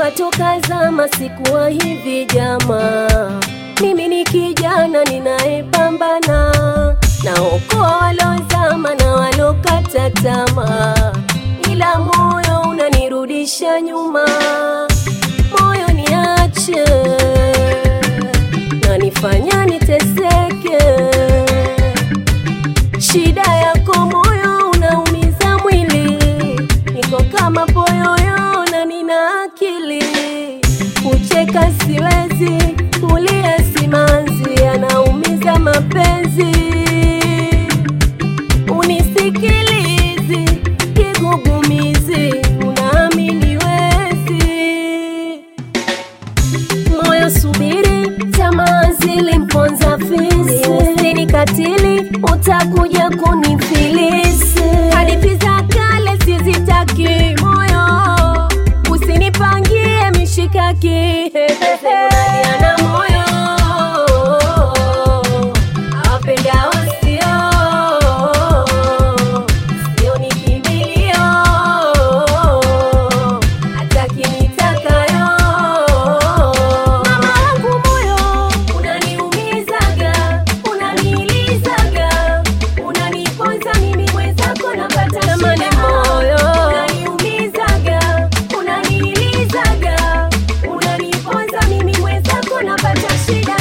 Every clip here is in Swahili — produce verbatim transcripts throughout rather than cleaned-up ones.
Najua toka zama sikuwa hivi jamaa. Mimi ni kijana ninayepambana, naokoa walozama na walokata tamaa, ila moyo unanirudisha nyuma. Moyo niache, nanifanya niteseke. Shida yako moyo unaumiza mwili, niko kama poyoyo na nina akili. Kucheka siwezi, kulia simanzi, anaumiza mapenzi. Unisikilizi, kigugumizi, unaamini wezi. Moyo subiri, tamaa zilimponza fisi. Usinikatili, utakuja kunifilisi. Hadithi za kale sizitaki moyo, usinipangie mishikaki. Unaniana moyo, apenda usio, sio nikimbilio, hataki nitakayo. Mama wangu moyo, unaniumizaga, unanilizaga, unaniponza mimi mwenzako napata shida. Moyo unaniumizaga, unanilizaga, unaniponza mimi mwenzako napata shida.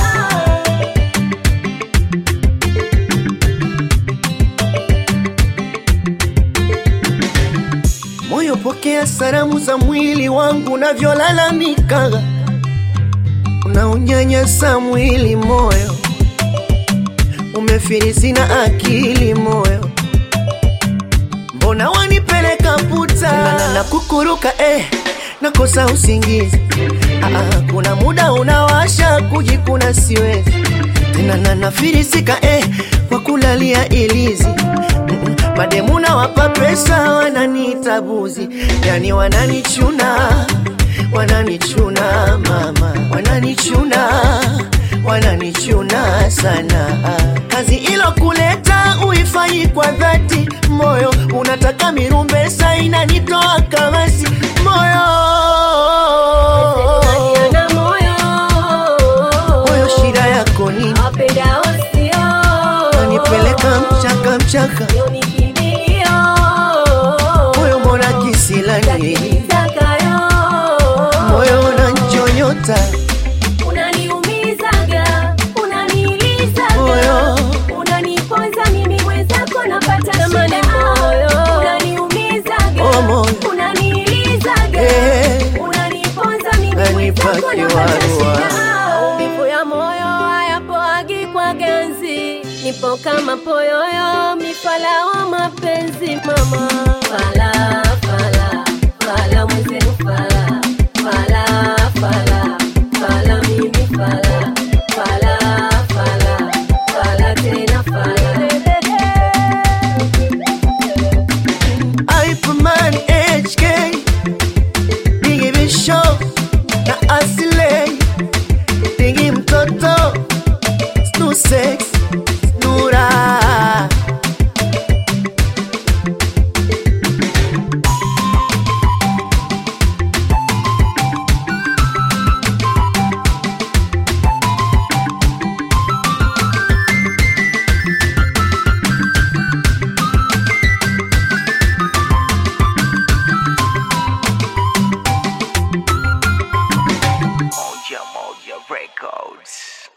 Moyo pokea salamu za mwili wangu unavyolalamika, unaunyanyasa mwili moyo, umefirisi na akili moyo. Mbona wanipeleka puta na, na kukuruka eh, nakosa usingizi. Aa, kuna muda unawasha kujikuna siwezi tena na nafirisika eh, kwa kulalia ilizi. mm -mm. Mademu na wapa pesa wananiita buzi, yani wananichuna, wananichuna mama, wananichuna, wananichuna sana. Kazi ilo kuleta uifanyi kwa dhati, moyo unataka mirumbesa inanitoa kamasi moyo. Unaniana moyo, Moyo shida yako nini? apenda usio, Unanipeleka mchaka mchaka, sio nikimbilio, moyo mbona kisilani? nitakayo. Moyo unanchonyota, Unaniumizaga, unanilizaga, moyo unaniponza mimi mwenzako napata shida. Moyo unaniumizaga, oh moyo unanilizaga, eh, unaniponza mimi Unanipa mwenzako napata kiwarua. shida. Maumivu ya moyo hayapoagi kwa ganzi, nipo kama poyoyo, mifala wa mapenzi mama. Fala, fala, fala mwenzenu fala, fala, fala, fala mimi fala, fala, fala, fala tena fala. Hyperman H K, Biggie Bishop na Aslay, Biggie mtoto, Stu Sex, Nura. Moja Moja Records.